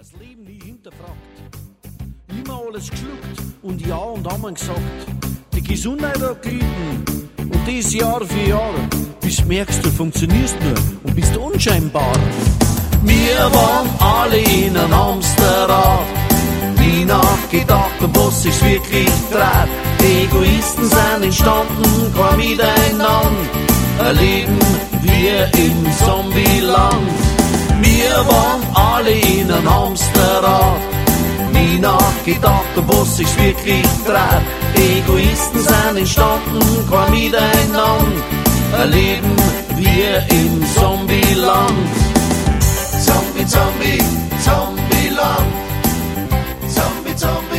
Das Leben nie hinterfragt. Immer alles geschluckt und Ja und Amen gesagt. Die Gesundheit hat gelitten und das Jahr für Jahr. Bis du merkst, du funktionierst nur und bist unscheinbar. Wir waren alle in einem Hamsterrad. Nie nachgedacht, um was sich wirklich dreht. Die Egoisten sind entstanden, kein Miteinander. Ein Leben wie im Zombieland. Wir waren alle in einem Hamsterrad. Nie nachgedacht, um was sich wirklich dreht. Die Egoisten sind entstanden, kein Miteinander. Ein Leben wie im Zombieland. Zombie, Zombie, Zombieland. Zombie, Zombie.